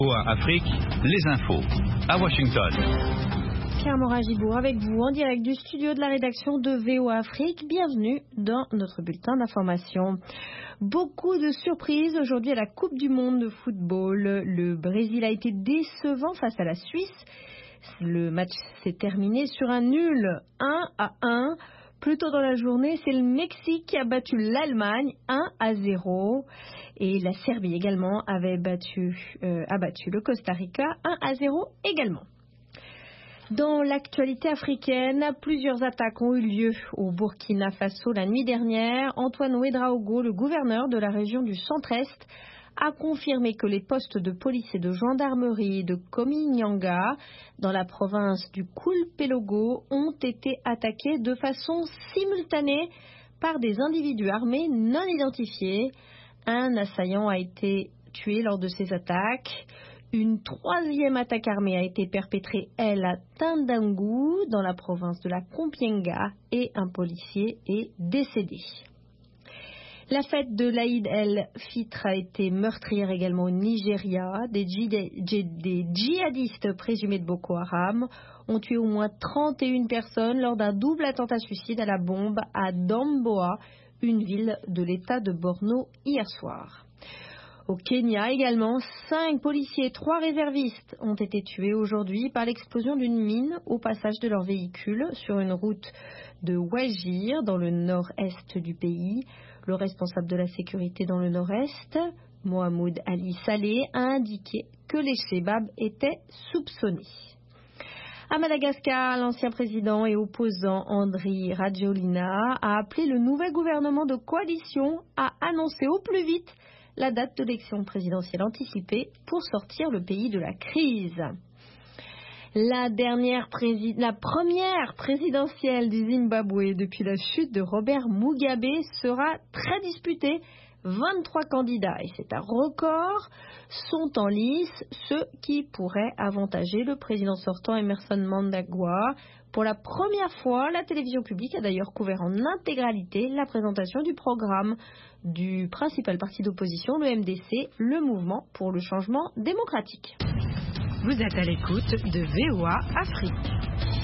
Afrique, les infos, à Washington. Claire Morin-Gibourg avec vous en direct du studio de la rédaction de VOA Afrique. Bienvenue dans notre bulletin d'information. Beaucoup de surprises aujourd'hui à la Coupe du Monde de football. Le Brésil a été décevant face à la Suisse. Le match s'est terminé sur un nul 1-1. Plus tôt dans la journée, c'est le Mexique qui a battu l'Allemagne 1-0. Et la Serbie également a battu le Costa Rica 1-0 également. Dans l'actualité africaine, plusieurs attaques ont eu lieu au Burkina Faso la nuit dernière. Antoine Ouédraogo, le gouverneur de la région du Centre-Est, a confirmé que les postes de police et de gendarmerie de Komi-Nyanga, dans la province du Koulpelogo, ont été attaqués de façon simultanée par des individus armés non identifiés. Un assaillant a été tué lors de ces attaques. Une troisième attaque armée a été perpétrée, elle, à Tindangou, dans la province de la Kompienga, et un policier est décédé. La fête de l'Aïd el-Fitr a été meurtrière également au Nigeria. Des djihadistes présumés de Boko Haram ont tué au moins 31 personnes lors d'un double attentat suicide à la bombe à Damboa, une ville de l'État de Borno, hier soir. Au Kenya également, 5 policiers et 3 réservistes ont été tués aujourd'hui par l'explosion d'une mine au passage de leur véhicule sur une route de Wajir dans le nord-est du pays. Le responsable de la sécurité dans le nord-est, Mohamed Ali Saleh, a indiqué que les Chebabs étaient soupçonnés. À Madagascar, l'ancien président et opposant Andry Rajoelina a appelé le nouvel gouvernement de coalition à annoncer au plus vite la date de l'élection présidentielle anticipée pour sortir le pays de la crise. La première présidentielle du Zimbabwe depuis la chute de Robert Mugabe sera très disputée. 23 candidats, et c'est un record, sont en lice, ceux qui pourraient avantager le président sortant Emmerson Mnangagwa. Pour la première fois, la télévision publique a d'ailleurs couvert en intégralité la présentation du programme du principal parti d'opposition, le MDC, le Mouvement pour le changement démocratique. Vous êtes à l'écoute de VOA Afrique.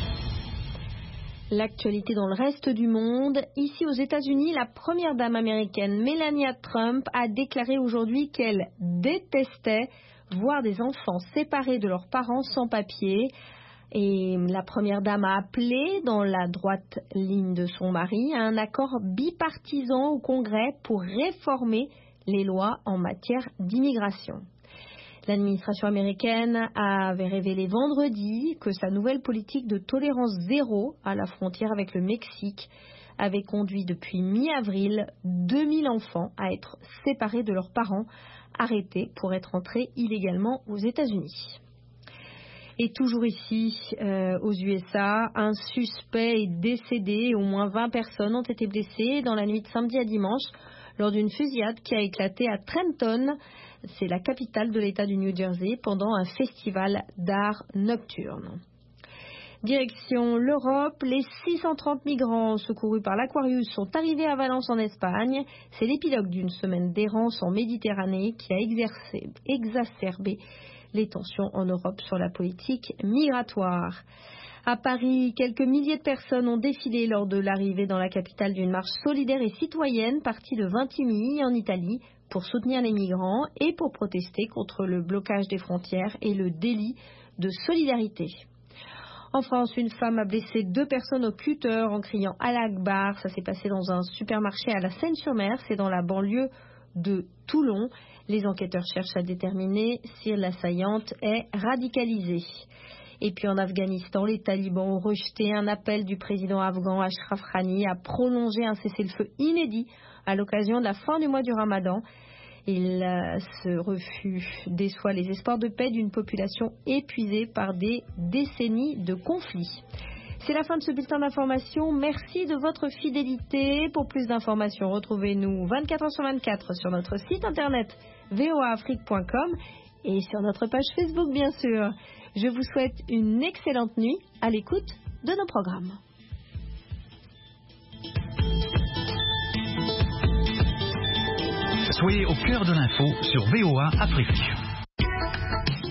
L'actualité dans le reste du monde. Ici aux États-Unis, la première dame américaine Melania Trump a déclaré aujourd'hui qu'elle détestait voir des enfants séparés de leurs parents sans papier. Et la première dame a appelé, dans la droite ligne de son mari, à un accord bipartisan au Congrès pour réformer les lois en matière d'immigration. L'administration américaine avait révélé vendredi que sa nouvelle politique de tolérance zéro à la frontière avec le Mexique avait conduit depuis mi-avril 2000 enfants à être séparés de leurs parents, arrêtés pour être entrés illégalement aux États-Unis. Et toujours ici, aux USA, un suspect est décédé et au moins 20 personnes ont été blessées dans la nuit de samedi à dimanche lors d'une fusillade qui a éclaté à Trenton, c'est la capitale de l'État du New Jersey, pendant un festival d'art nocturne. Direction l'Europe, les 630 migrants secourus par l'Aquarius sont arrivés à Valence en Espagne. C'est l'épilogue d'une semaine d'errance en Méditerranée qui a exacerbé les tensions en Europe sur la politique migratoire. À Paris, quelques milliers de personnes ont défilé lors de l'arrivée dans la capitale d'une marche solidaire et citoyenne partie de Vintimille en Italie pour soutenir les migrants et pour protester contre le blocage des frontières et le délit de solidarité. En France, une femme a blessé 2 personnes au cutter en criant « Allah Akbar ». Ça s'est passé dans un supermarché à la Seine-sur-Mer, c'est dans la banlieue de Toulon. Les enquêteurs cherchent à déterminer si l'assaillante est radicalisée. Et puis en Afghanistan, les talibans ont rejeté un appel du président afghan Ashraf Ghani à prolonger un cessez-le-feu inédit à l'occasion de la fin du mois du Ramadan. Ce refus déçoit les espoirs de paix d'une population épuisée par des décennies de conflits. C'est la fin de ce bulletin d'information. Merci de votre fidélité. Pour plus d'informations, retrouvez-nous 24 heures sur 24 sur notre site internet voaafrique.com et sur notre page Facebook, bien sûr. Je vous souhaite une excellente nuit à l'écoute de nos programmes. Soyez au cœur de l'info sur VOA Afrique.